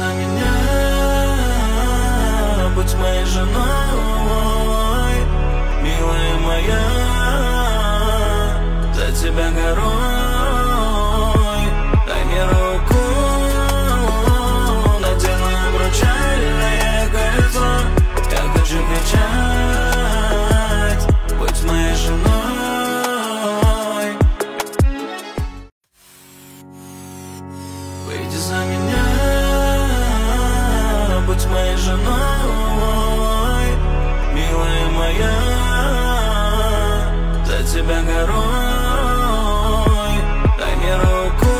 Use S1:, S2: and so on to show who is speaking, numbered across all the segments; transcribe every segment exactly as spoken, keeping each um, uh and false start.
S1: за меня, будь моей женой, милая моя, за тебя горой. Дай мне руку, надену обручальное кольцо. Я хочу кричать, будь моей женой. Выйди за меня, будь моей женой, милая моя, за тебя горой. Дай мне руку,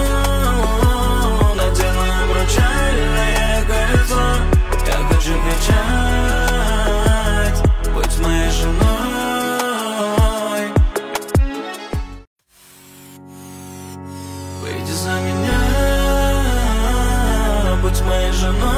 S1: надену обручальное кольцо. Я хочу кричать, будь моей женой. Выйди за меня, будь моей женой,